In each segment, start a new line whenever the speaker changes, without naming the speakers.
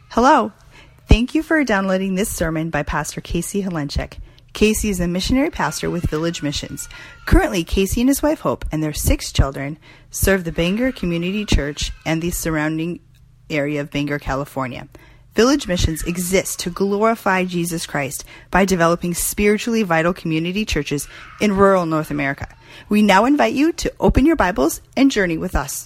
Hello. Thank you for downloading this sermon by Pastor Casey Helenchek. Casey is a missionary pastor with Village Missions. Currently, Casey and his wife Hope and their 6 children serve the Bangor Community Church and the surrounding area of Bangor, California. Village Missions exists to glorify Jesus Christ by developing spiritually vital community churches in rural North America. We now invite you to open your Bibles and journey with us.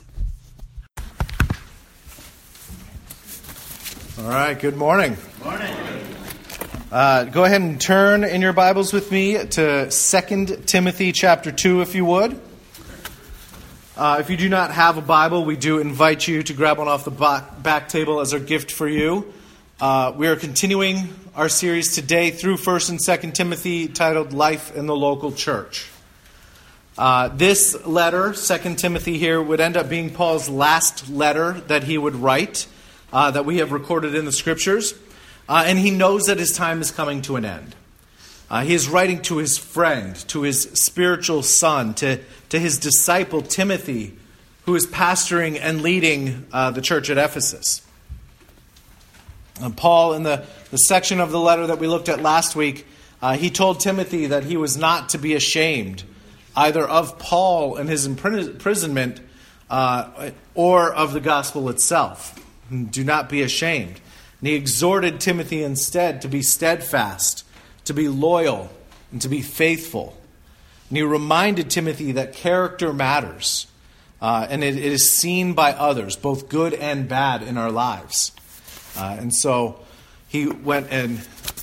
All right, good morning.
Morning.
Go ahead and turn in your Bibles with me to 2 Timothy chapter 2, if you would. If you do not have a Bible, we do invite you to grab one off the back table as our gift for you. We are continuing our series today through 1 and 2 Timothy titled Life in the Local Church. This letter, 2 Timothy here, would end up being Paul's last letter that he would write, that we have recorded in the Scriptures. And he knows that his time is coming to an end. He is writing to his friend, to his spiritual son, to his disciple Timothy, who is pastoring and leading the church at Ephesus. And Paul, in the section of the letter that we looked at last week, he told Timothy that he was not to be ashamed either of Paul and his imprisonment or of the gospel itself. Do not be ashamed. And he exhorted Timothy instead to be steadfast, to be loyal, and to be faithful. And he reminded Timothy that character matters, and it is seen by others, both good and bad, in our lives. And so he went and...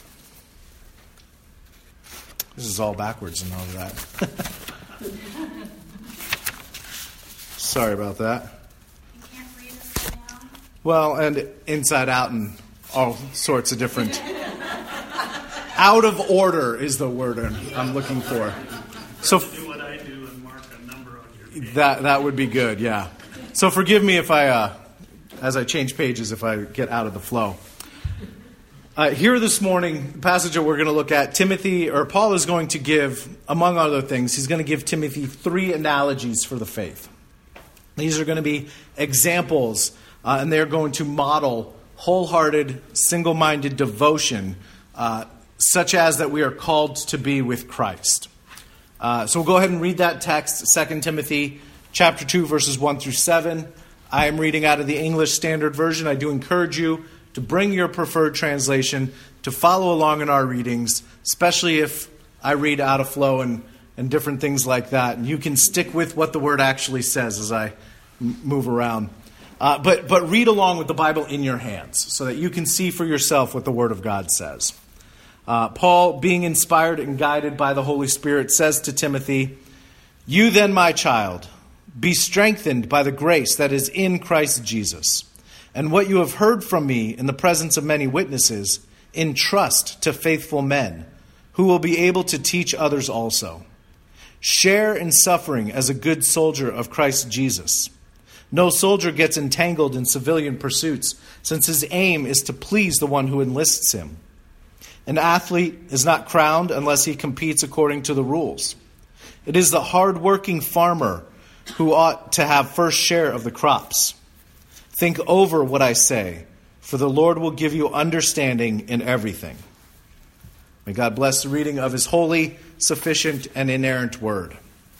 This is all backwards and all of that. Sorry about that. Well, and inside out and all sorts of different... Out of order is the word I'm looking for. So
do what I do and mark a number on your page.
that would be good, yeah. So forgive me if I, as I change pages, if I get out of the flow. Here this morning, the passage that we're going to look at, Paul is going to give, among other things, he's going to give Timothy 3 analogies for the faith. These are going to be examples, and they're going to model wholehearted, single-minded devotion, such as that we are called to be with Christ. So we'll go ahead and read that text, 2 Timothy chapter 2, verses 1 through 7. I am reading out of the English Standard Version. I do encourage you to bring your preferred translation to follow along in our readings, especially if I read out of flow and different things like that. And you can stick with what the word actually says as I move around. But read along with the Bible in your hands so that you can see for yourself what the Word of God says. Paul, being inspired and guided by the Holy Spirit, says to Timothy, "You then, my child, be strengthened by the grace that is in Christ Jesus. And what you have heard from me in the presence of many witnesses, entrust to faithful men, who will be able to teach others also. Share in suffering as a good soldier of Christ Jesus. No soldier gets entangled in civilian pursuits, since his aim is to please the one who enlists him. An athlete is not crowned unless he competes according to the rules. It is the hard-working farmer who ought to have first share of the crops. Think over what I say, for the Lord will give you understanding in everything." May God bless the reading of His holy, sufficient, and inerrant word.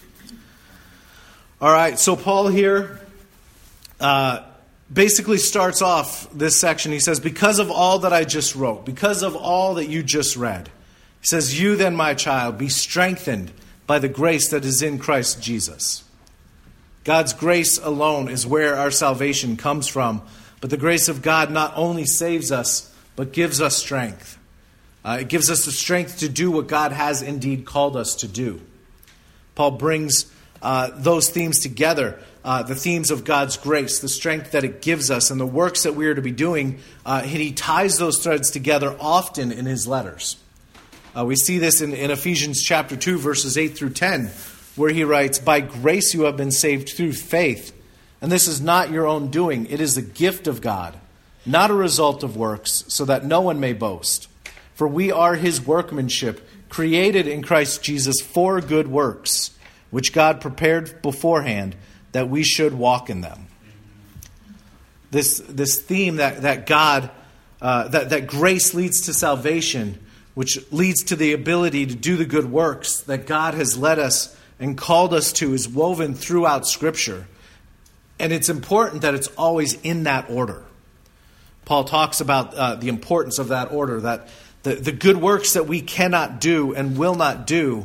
All right, so Paul here basically starts off this section. He says, because of all that I just wrote, because of all that you just read, he says, "You then, my child, be strengthened by the grace that is in Christ Jesus." God's grace alone is where our salvation comes from. But the grace of God not only saves us, but gives us strength. It gives us the strength to do what God has indeed called us to do. Paul brings those themes together, the themes of God's grace, the strength that it gives us, and the works that we are to be doing. And he ties those threads together often in his letters. We see this in Ephesians chapter 2, verses 8 through 10, where he writes, "By grace you have been saved through faith, and this is not your own doing. It is the gift of God, not a result of works, so that no one may boast. For we are His workmanship, created in Christ Jesus for good works, which God prepared beforehand that we should walk in them." This theme that God that grace leads to salvation, which leads to the ability to do the good works that God has led us and called us to, is woven throughout Scripture. And it's important that it's always in that order. Paul talks about the importance of that order, that the good works that we cannot do and will not do,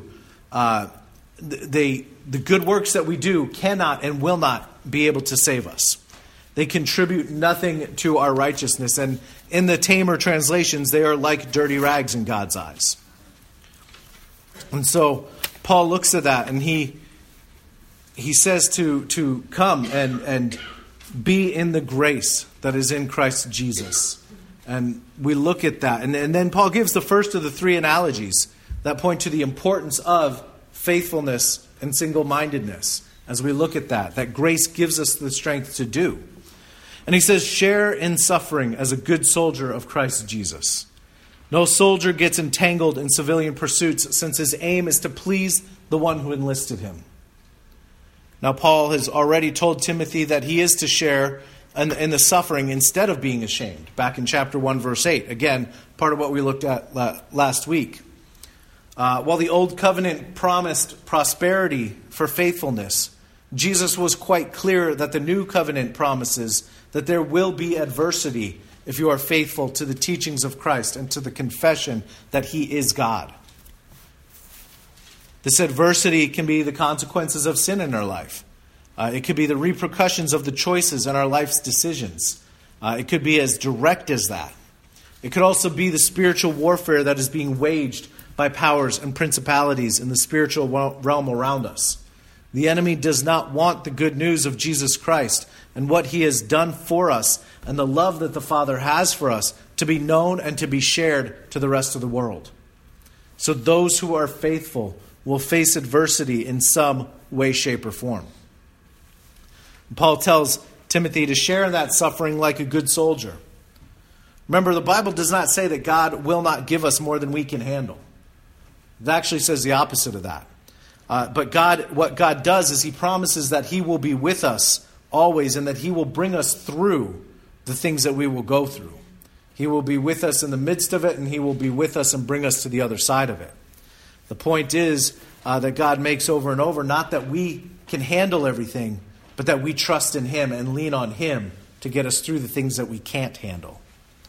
the good works that we do cannot and will not be able to save us. They contribute nothing to our righteousness. And in the tamer translations, they are like dirty rags in God's eyes. And so Paul looks at that and he says to come and be in the grace that is in Christ Jesus. And we look at that. And then Paul gives the first of the three analogies that point to the importance of faithfulness and single-mindedness. As we look at that grace gives us the strength to do. And he says, share in suffering as a good soldier of Christ Jesus. No soldier gets entangled in civilian pursuits, since his aim is to please the one who enlisted him. Now, Paul has already told Timothy that he is to share in the suffering instead of being ashamed. Back in chapter 1, verse 8. Again, part of what we looked at last week. While the old covenant promised prosperity for faithfulness, Jesus was quite clear that the new covenant promises that there will be adversity if you are faithful to the teachings of Christ and to the confession that He is God. This adversity can be the consequences of sin in our life. It could be the repercussions of the choices in our life's decisions. It could be as direct as that. It could also be the spiritual warfare that is being waged by powers and principalities in the spiritual realm around us. The enemy does not want the good news of Jesus Christ and what He has done for us and the love that the Father has for us to be known and to be shared to the rest of the world. So those who are faithful will face adversity in some way, shape, or form. Paul tells Timothy to share in that suffering like a good soldier. Remember, the Bible does not say that God will not give us more than we can handle. It actually says the opposite of that. But what God does is He promises that He will be with us always and that He will bring us through the things that we will go through. He will be with us in the midst of it, and He will be with us and bring us to the other side of it. The point is that God makes over and over, not that we can handle everything, but that we trust in Him and lean on Him to get us through the things that we can't handle.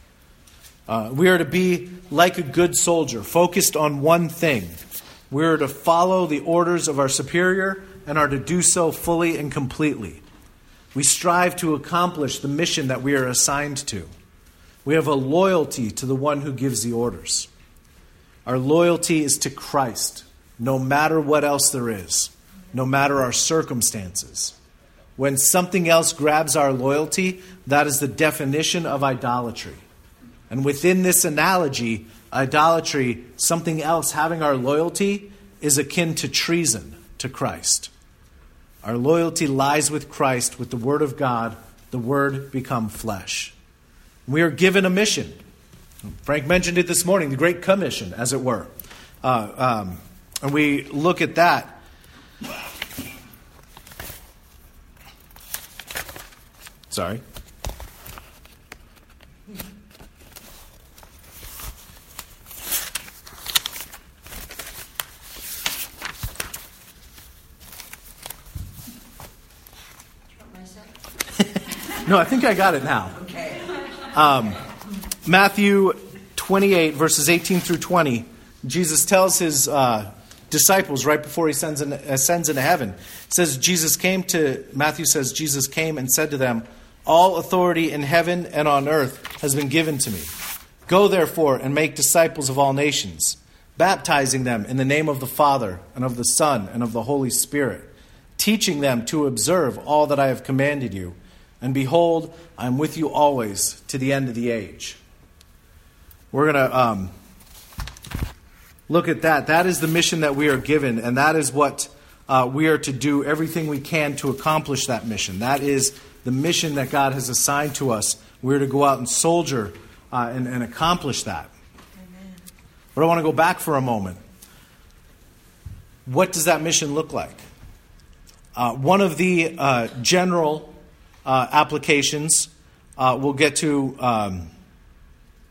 We are to be like a good soldier, focused on one thing. We are to follow the orders of our superior and are to do so fully and completely. We strive to accomplish the mission that we are assigned to. We have a loyalty to the one who gives the orders. Our loyalty is to Christ, no matter what else there is, no matter our circumstances. When something else grabs our loyalty, that is the definition of idolatry. And within this analogy, idolatry, something else having our loyalty, is akin to treason to Christ. Our loyalty lies with Christ, with the Word of God, the Word become flesh. We are given a mission. Frank mentioned it this morning, the Great Commission, as it were. And we look at that. Sorry. No, I think I got it now.
Okay.
Matthew 28, verses 18 through 20, Jesus tells His disciples right before He ascends into heaven. Matthew says, Jesus came and said to them, "All authority in heaven and on earth has been given to me. Go therefore and make disciples of all nations, baptizing them in the name of the Father and of the Son and of the Holy Spirit, teaching them to observe all that I have commanded you. And behold, I am with you always to the end of the age." We're going to look at that. That is the mission that we are given, and that is what we are to do everything we can to accomplish that mission. That is the mission that God has assigned to us. We're to go out and soldier and accomplish that. Amen. But I want to go back for a moment. What does that mission look like? One of the general applications we'll get to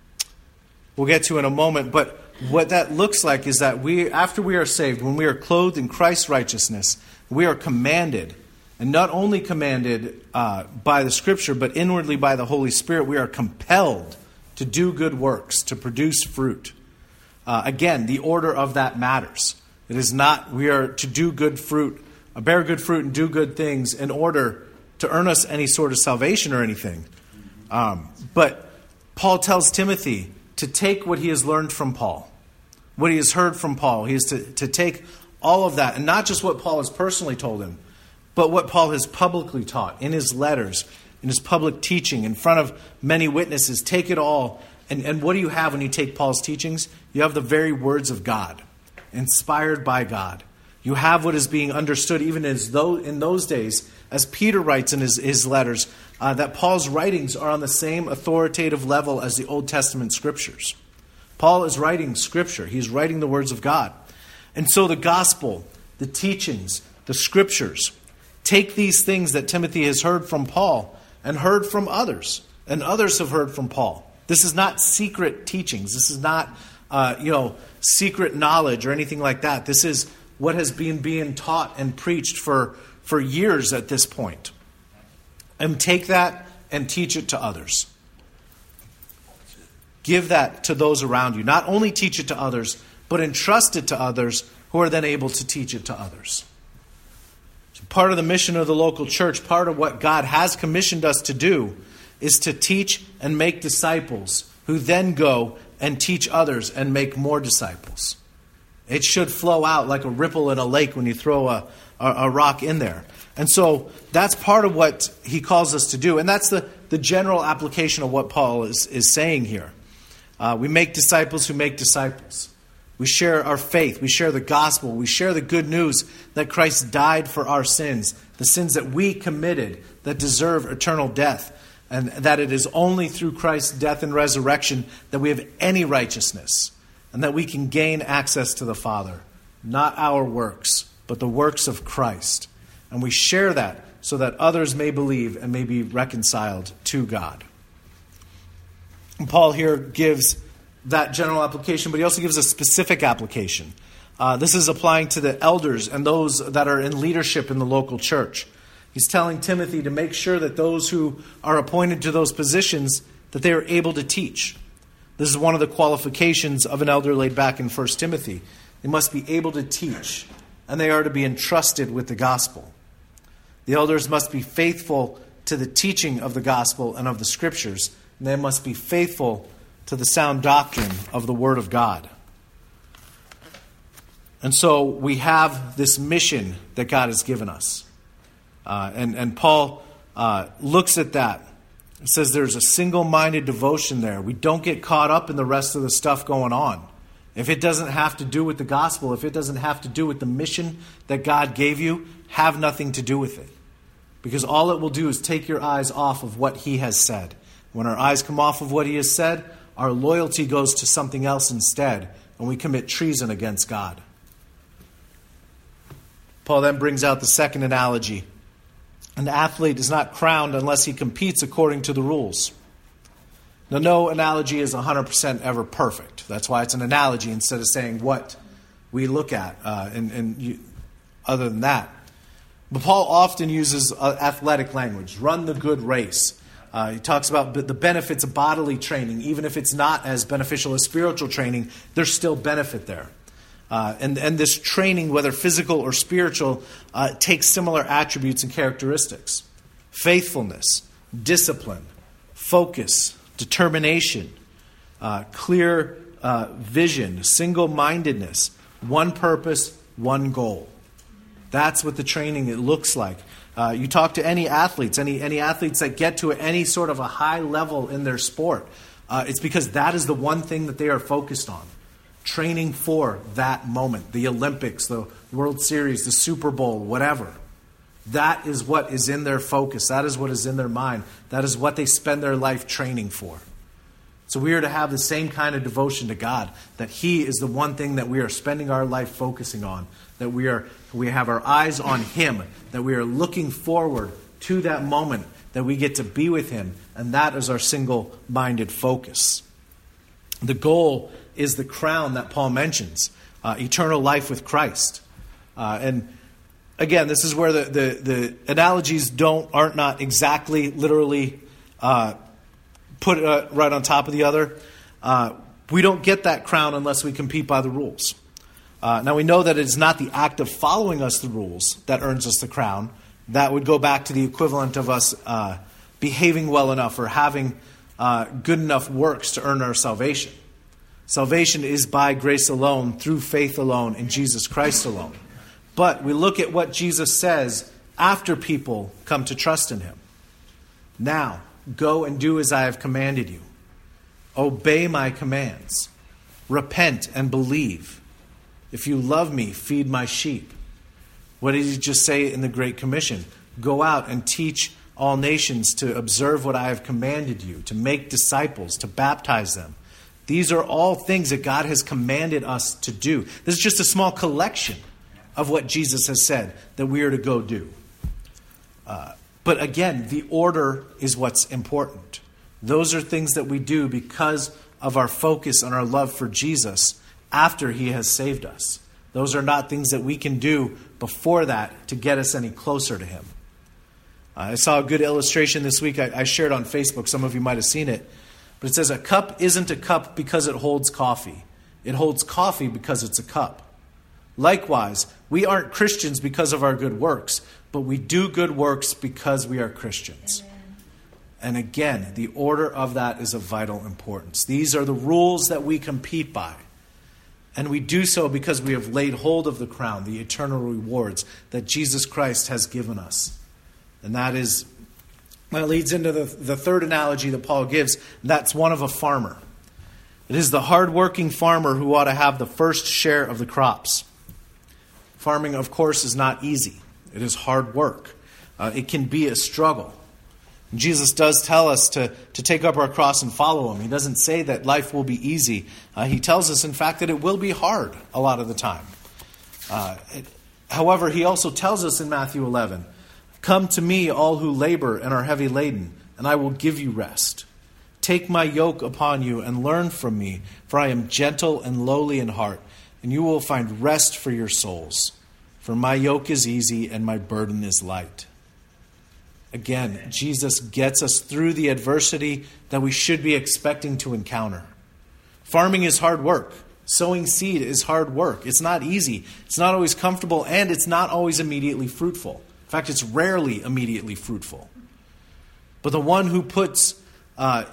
we'll get to in a moment. But what that looks like is that after we are saved, when we are clothed in Christ's righteousness, we are commanded, and not only commanded by the Scripture, but inwardly by the Holy Spirit, we are compelled to do good works, to produce fruit. Again, the order of that matters. It is not we are to do good fruit, bear good fruit and do good things in order to earn us any sort of salvation or anything. But Paul tells Timothy to take what he has learned from Paul, what he has heard from Paul. He is to take all of that, and not just what Paul has personally told him, but what Paul has publicly taught in his letters, in his public teaching, in front of many witnesses. Take it all. And what do you have when you take Paul's teachings? You have the very words of God, inspired by God. You have what is being understood even as though in those days, as Peter writes in his letters, that Paul's writings are on the same authoritative level as the Old Testament scriptures. Paul is writing scripture. He's writing the words of God. And so the gospel, the teachings, the scriptures, take these things that Timothy has heard from Paul and heard from others, and others have heard from Paul. This is not secret teachings. This is not, secret knowledge or anything like that. This is what has been being taught and preached for years at this point. And take that and teach it to others. Give that to those around you. Not only teach it to others, but entrust it to others who are then able to teach it to others. So part of the mission of the local church, part of what God has commissioned us to do, is to teach and make disciples who then go and teach others and make more disciples. It should flow out like a ripple in a lake when you throw a rock in there. And so that's part of what he calls us to do. And that's the general application of what Paul is saying here. We make disciples who make disciples. We share our faith. We share the gospel. We share the good news that Christ died for our sins, the sins that we committed that deserve eternal death, and that it is only through Christ's death and resurrection that we have any righteousness and that we can gain access to the Father. Not our works, but the works of Christ. And we share that so that others may believe and may be reconciled to God. And Paul here gives that general application, but he also gives a specific application. This is applying to the elders and those that are in leadership in the local church. He's telling Timothy to make sure that those who are appointed to those positions, that they are able to teach. This is one of the qualifications of an elder laid back in 1 Timothy. They must be able to teach, and they are to be entrusted with the gospel. The elders must be faithful to the teaching of the gospel and of the scriptures, and they must be faithful to the sound doctrine of the Word of God. And so we have this mission that God has given us. And Paul looks at that. It says there's a single-minded devotion there. We don't get caught up in the rest of the stuff going on. If it doesn't have to do with the gospel, if it doesn't have to do with the mission that God gave you, have nothing to do with it. Because all it will do is take your eyes off of what he has said. When our eyes come off of what he has said, our loyalty goes to something else instead, and we commit treason against God. Paul then brings out the second analogy. An athlete is not crowned unless he competes according to the rules. Now, no analogy is 100% ever perfect. That's why it's an analogy instead of saying what we look at. Other than that. But Paul often uses athletic language. Run the good race. He talks about the benefits of bodily training. Even if it's not as beneficial as spiritual training, there's still benefit there. And this training, whether physical or spiritual, takes similar attributes and characteristics. Faithfulness, discipline, focus, determination, clear vision, single-mindedness, one purpose, one goal. That's what the training it looks like. You talk to any athletes, any athletes that get to any sort of a high level in their sport, it's because that is the one thing that they are focused on. Training for that moment, the Olympics, the World Series, the Super Bowl, whatever. That is what is in their focus. That is what is in their mind. That is what they spend their life training for. So we are to have the same kind of devotion to God, that He is the one thing that we are spending our life focusing on, that we have our eyes on Him, that we are looking forward to that moment that we get to be with Him, and that is our single-minded focus. The goal is the crown that Paul mentions, eternal life with Christ. And again, this is where the analogies aren't not exactly literally put right on top of the other. We don't get that crown unless we compete by the rules. Now we know that it is not the act of following us the rules that earns us the crown. That would go back to the equivalent of us behaving well enough or having good enough works to earn our salvation. Salvation is by grace alone, through faith alone, in Jesus Christ alone. But we look at what Jesus says after people come to trust in him. Now, go and do as I have commanded you. Obey my commands. Repent and believe. If you love me, feed my sheep. What did he just say in the Great Commission? Go out and teach all nations to observe what I have commanded you, to make disciples, to baptize them. These are all things that God has commanded us to do. This is just a small collection of what Jesus has said that we are to go do. But again, the order is what's important. Those are things that we do because of our focus on our love for Jesus after he has saved us. Those are not things that we can do before that to get us any closer to him. I saw a good illustration this week. I shared on Facebook. Some of you might have seen it. But it says a cup isn't a cup because it holds coffee. It holds coffee because it's a cup. Likewise, we aren't Christians because of our good works, but we do good works because we are Christians. Amen. And again, the order of that is of vital importance. These are the rules that we compete by. And we do so because we have laid hold of the crown, the eternal rewards that Jesus Christ has given us. And that leads into the third analogy that Paul gives. That's one of a farmer. It is the hardworking farmer who ought to have the first share of the crops. Farming, of course, is not easy. It is hard work. It can be a struggle. And Jesus does tell us to take up our cross and follow him. He doesn't say that life will be easy. He tells us, in fact, that it will be hard a lot of the time. However, he also tells us in Matthew 11, come to me, all who labor and are heavy laden, and I will give you rest. Take my yoke upon you and learn from me, for I am gentle and lowly in heart, and you will find rest for your souls. For my yoke is easy and my burden is light. Again, Jesus gets us through the adversity that we should be expecting to encounter. Farming is hard work. Sowing seed is hard work. It's not easy. It's not always comfortable, and it's not always immediately fruitful. In fact, it's rarely immediately fruitful. But the one who puts in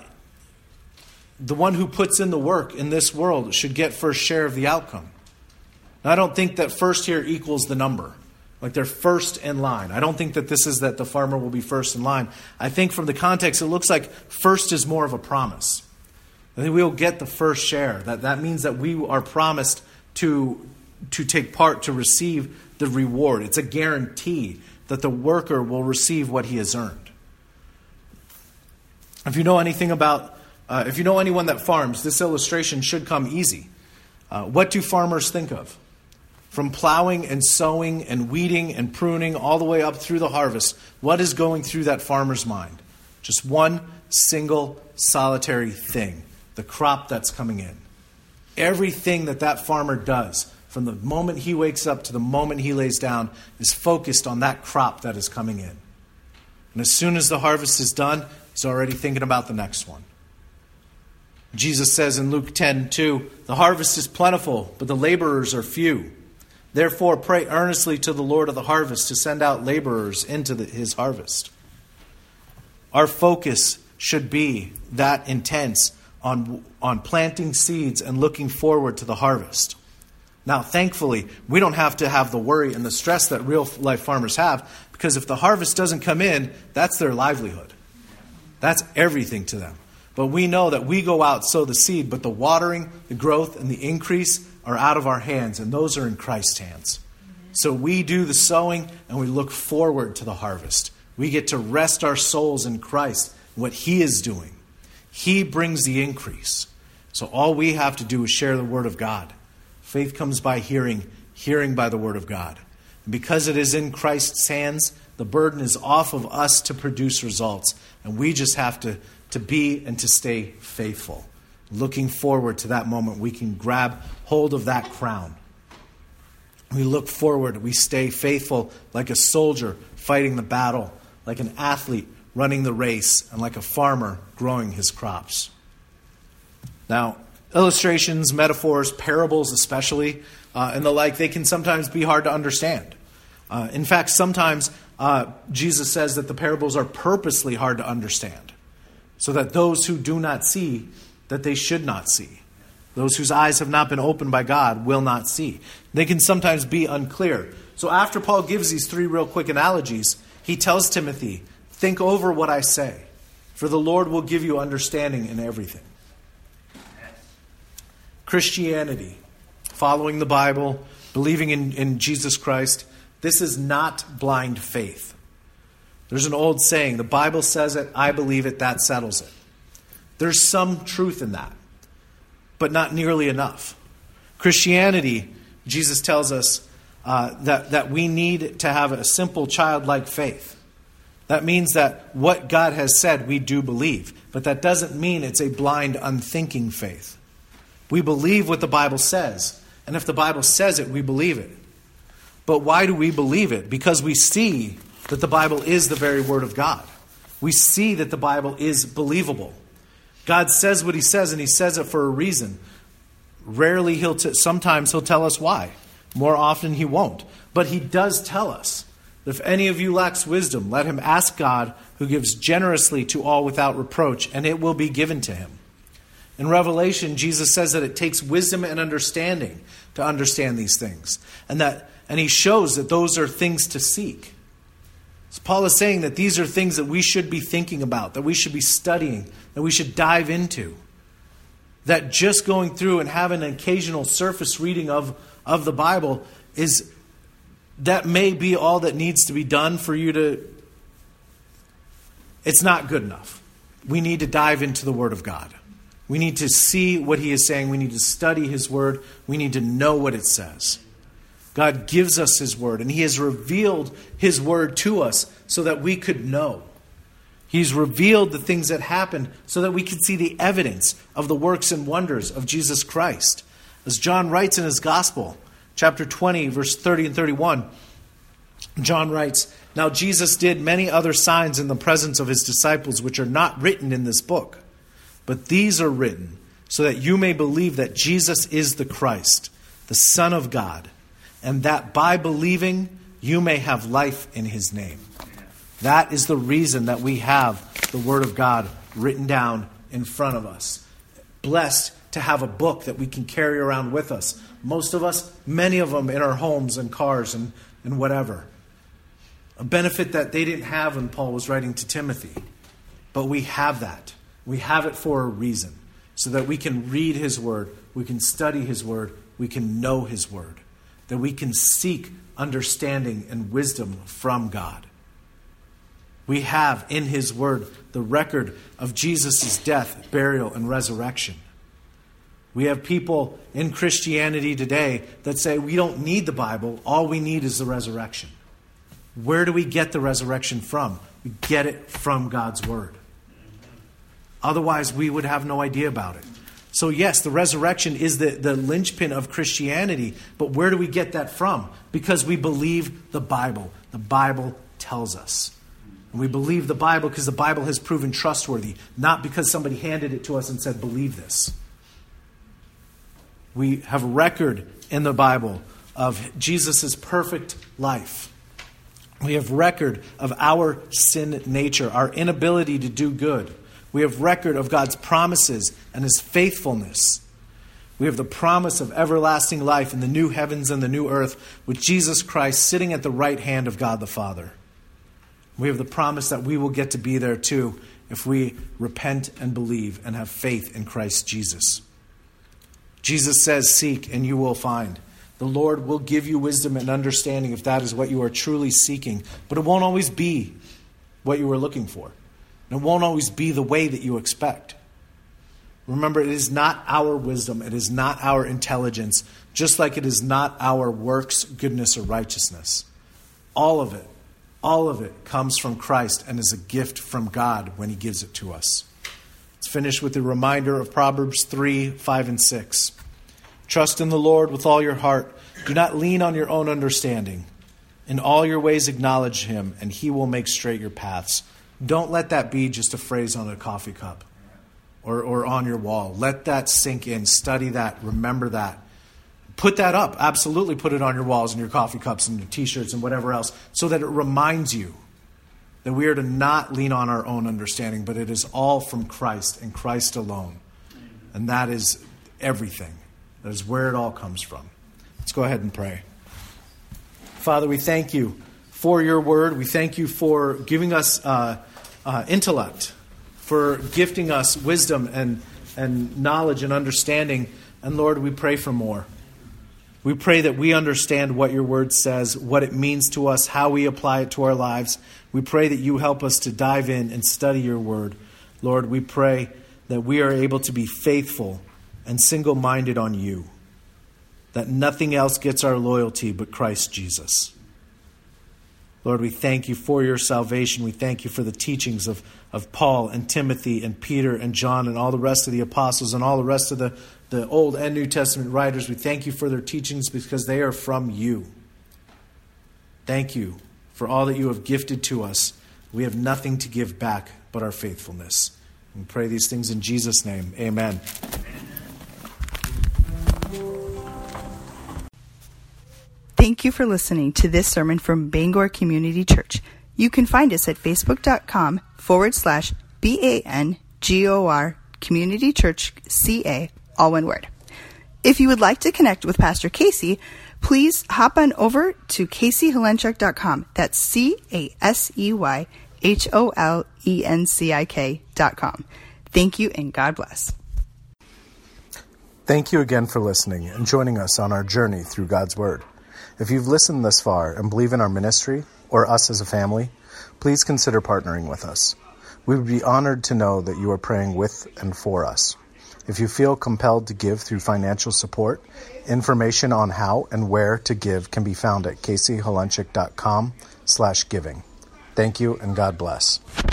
the work in this world should get first share of the outcome. Now, I don't think that first here equals the number. Like they're first in line. I don't think that this is that the farmer will be first in line. I think from the context, it looks like first is more of a promise. I think we'll get the first share. That means that we are promised to take part, to receive the reward. It's a guarantee that the worker will receive what he has earned. If you know anything about, if you know anyone that farms, this illustration should come easy. What do farmers think of? From plowing and sowing and weeding and pruning all the way up through the harvest, what is going through that farmer's mind? Just one single solitary thing, the crop that's coming in. Everything that farmer does, from the moment he wakes up to the moment he lays down, is focused on that crop that is coming in. And as soon as the harvest is done, he's already thinking about the next one. Jesus says in Luke 10:2, the harvest is plentiful, but the laborers are few. Therefore, pray earnestly to the Lord of the harvest to send out laborers into his harvest. Our focus should be that intense on planting seeds and looking forward to the harvest. Now, thankfully, we don't have to have the worry and the stress that real life farmers have, because if the harvest doesn't come in, that's their livelihood. That's everything to them. But we know that we go out, sow the seed, but the watering, the growth, and the increase are out of our hands, and those are in Christ's hands. So we do the sowing, and we look forward to the harvest. We get to rest our souls in Christ, what he is doing. He brings the increase. So all we have to do is share the word of God. Faith comes by hearing, hearing by the word of God. And because it is in Christ's hands, the burden is off of us to produce results. And we just have to be and to stay faithful. looking forward to that moment we can grab hold of that crown. We look forward. We stay faithful like a soldier fighting the battle, like an athlete running the race, and like a farmer growing his crops. Now, illustrations, metaphors, parables especially, and the like, they can sometimes be hard to understand. In fact, sometimes Jesus says that the parables are purposely hard to understand, so that those who do not see, that they should not see. Those whose eyes have not been opened by God will not see. They can sometimes be unclear. So after Paul gives these three real quick analogies, he tells Timothy, think over what I say, for the Lord will give you understanding in everything. Christianity, following the Bible, believing in Jesus Christ, this is not blind faith. There's an old saying, the Bible says it, I believe it, that settles it. There's some truth in that, but not nearly enough. Christianity, Jesus tells us that we need to have a simple childlike faith. That means that what God has said we do believe, but that doesn't mean it's a blind, unthinking faith. We believe what the Bible says, and if the Bible says it, we believe it. But why do we believe it? Because we see that the Bible is the very Word of God. We see that the Bible is believable. God says what He says, and He says it for a reason. Rarely sometimes He'll tell us why. More often He won't. But He does tell us, if any of you lacks wisdom, let him ask God, who gives generously to all without reproach, and it will be given to him. In Revelation, Jesus says that it takes wisdom and understanding to understand these things. And He shows that those are things to seek. So Paul is saying that these are things that we should be thinking about, that we should be studying, that we should dive into. That just going through and having an occasional surface reading of the Bible that may be all that needs to be done for you to... It's not good enough. We need to dive into the Word of God. We need to see what He is saying. We need to study His Word. We need to know what it says. God gives us His Word, and He has revealed His Word to us so that we could know. He's revealed the things that happened so that we could see the evidence of the works and wonders of Jesus Christ. As John writes in his Gospel, chapter 20, verse 30 and 31, John writes, "Now Jesus did many other signs in the presence of His disciples, which are not written in this book. But these are written so that you may believe that Jesus is the Christ, the Son of God, and that by believing you may have life in His name." That is the reason that we have the Word of God written down in front of us. Blessed to have a book that we can carry around with us. Most of us, many of them in our homes and cars and whatever. A benefit that they didn't have when Paul was writing to Timothy. But we have that. We have it for a reason. So that we can read His Word. We can study His Word. We can know His Word. That we can seek understanding and wisdom from God. We have in His Word the record of Jesus' death, burial, and resurrection. We have people in Christianity today that say we don't need the Bible. All we need is the resurrection. Where do we get the resurrection from? We get it from God's Word. Otherwise, we would have no idea about it. So yes, the resurrection is the linchpin of Christianity. But where do we get that from? Because we believe the Bible. The Bible tells us. And we believe the Bible because the Bible has proven trustworthy. Not because somebody handed it to us and said, believe this. We have a record in the Bible of Jesus' perfect life. We have record of our sin nature, our inability to do good. We have record of God's promises and His faithfulness. We have the promise of everlasting life in the new heavens and the new earth with Jesus Christ sitting at the right hand of God the Father. We have the promise that we will get to be there too if we repent and believe and have faith in Christ Jesus. Jesus says, "Seek and you will find." The Lord will give you wisdom and understanding if that is what you are truly seeking. But it won't always be what you were looking for. And it won't always be the way that you expect. Remember, it is not our wisdom. It is not our intelligence. Just like it is not our works, goodness, or righteousness. All of it comes from Christ and is a gift from God when He gives it to us. Let's finish with a reminder of Proverbs 3, 5, and 6. Trust in the Lord with all your heart. Do not lean on your own understanding. In all your ways acknowledge him, and he will make straight your paths. Don't let that be just a phrase on a coffee cup or on your wall. Let that sink in. Study that. Remember that. Put that up. Absolutely put it on your walls and your coffee cups and your t-shirts and whatever else, so that it reminds you that we are to not lean on our own understanding, but it is all from Christ and Christ alone. And that is everything. That is where it all comes from. Let's go ahead and pray. Father, we thank you for your word. We thank you for giving us intellect, for gifting us wisdom and knowledge and understanding. And Lord, we pray for more. We pray that we understand what your word says, what it means to us, how we apply it to our lives. We pray that you help us to dive in and study your word. Lord, we pray that we are able to be faithful and single-minded on you, that nothing else gets our loyalty but Christ Jesus. Lord, we thank you for your salvation. We thank you for the teachings of Paul and Timothy and Peter and John and all the rest of the apostles and all the rest of the Old and New Testament writers. We thank you for their teachings because they are from you. Thank you for all that you have gifted to us. We have nothing to give back but our faithfulness. We pray these things in Jesus' name. Amen.
Thank you for listening to this sermon from Bangor Community Church. You can find us at facebook.com/BANGOR Community Church CA, all one word. If you would like to connect with Pastor Casey, please hop on over to CaseyHolenchik.com. That's CaseyHolenchik.com. Thank you and God bless.
Thank you again for listening and joining us on our journey through God's Word. If you've listened thus far and believe in our ministry or us as a family, please consider partnering with us. We would be honored to know that you are praying with and for us. If you feel compelled to give through financial support, information on how and where to give can be found at CaseyHolenchik.com/giving. Thank you and God bless.